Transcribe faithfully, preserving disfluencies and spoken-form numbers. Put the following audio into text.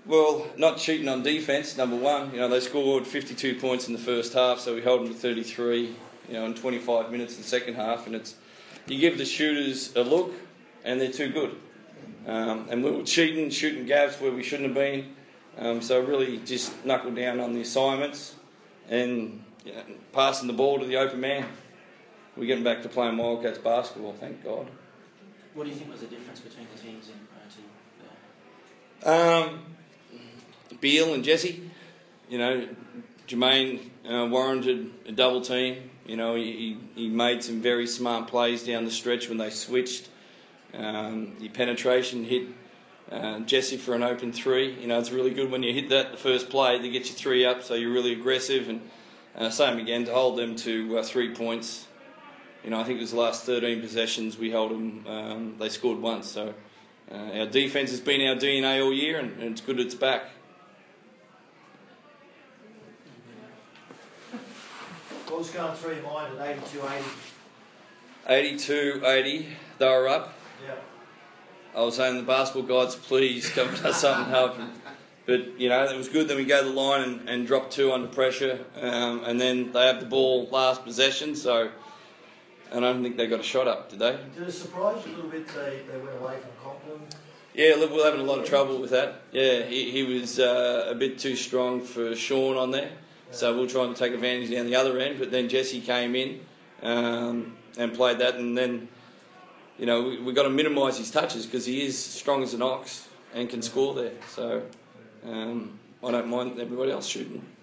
Well, not cheating on defence, number one. You know, they scored fifty-two points in the first half, so we held them to thirty-three, you know, in twenty-five minutes in the second half. And it's, you give the shooters a look, and they're too good. Um, and we were cheating, shooting gaps where we shouldn't have been. Um, so really just knuckle down on the assignments and you know, passing the ball to the open man. We're getting back to playing Wildcats basketball, thank God. What do you think was the difference between the teams in O T? Um, Beal and Jesse, you know, Jermaine uh, warranted a double team. You know, he, he made some very smart plays down the stretch when they switched. Um, your penetration hit uh, Jesse for an open three. You know, it's really good when you hit that the first play to get you three up, so you're really aggressive. And uh, same again to hold them to uh, three points. You know, I think it was the last thirteen possessions we held them. Um, they scored once, so uh, our defence has been our D N A all year, and, and it's good it's back. What was going through your mind at eighty-two eighty? eighty-two eighty, they were up. Yeah. I was saying the basketball gods, please come and something happen. But, you know, it was good. Then we go to the line and, and drop two under pressure. Um, and then they have the ball last possession. So I don't think they got a shot up, did they? Did it surprise you a little bit they, they went away from Conklin? Yeah, look, we're having a lot of trouble with that. Yeah, he, he was uh, a bit too strong for Sean on there. Yeah. So we'll try and take advantage down the other end. But then Jesse came in um, and played that. And then, you know, we, we've got to minimise his touches because he is strong as an ox and can score there. So um, I don't mind everybody else shooting.